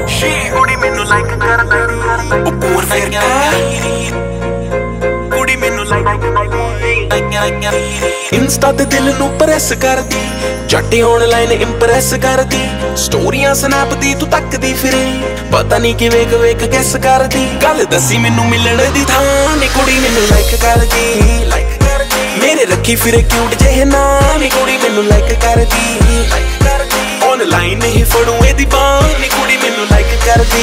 ਕੁੜੀ ਮੈਨੂੰ ਲਾਈਕ ਕਰਦੀ ਉਹ ਕੋਰ ਫਿਰਦਾ ਕੁੜੀ ਮੈਨੂੰ ਲਾਈਕ ਇੰਸਟਾ ਤੇ ਦਿਲ ਨੂੰ ਪ੍ਰੈਸ ਕਰਦੀ ਜੱਟੀ ਆਨਲਾਈਨ ਇੰਪ੍ਰੈਸ ਕਰਦੀ ਸਟੋਰੀਆਂ ਸਨੈਪ ਦੀ ਤੂੰ ਤੱਕਦੀ ਫਿਰੇ ਪਤਾ ਨਹੀਂ ਕਿਵੇਂ ਵੇਖ ਗੈਸ ਕਰਦੀ ਗੱਲ ਦੱਸੀ ਮੈਨੂੰ ਮਿਲਣ ਦੀ ਥਾਂ ਨੀ ਕੁੜੀ ਮੈਨੂੰ ਲਾਈਕ ਕਰਦੀ ਮੇਰੇ ਰੱਖੀ ਫਿਰੇ ਕਿਊਟ ਜਿਹੇ ਨਾਂ ਨੀ ਕੁੜੀ ਮੈਨੂੰ ਲਾਈਕ ਕਰਦੀ ਆਨਲਾਈਨ ਹੀ ਫੜੂ ਇਹਦੀ ਬਾਂਹ ਨੀ ਕੁੜੀ ਮੈਨੂੰ ਲਾਈਕ ਕਰਦੀ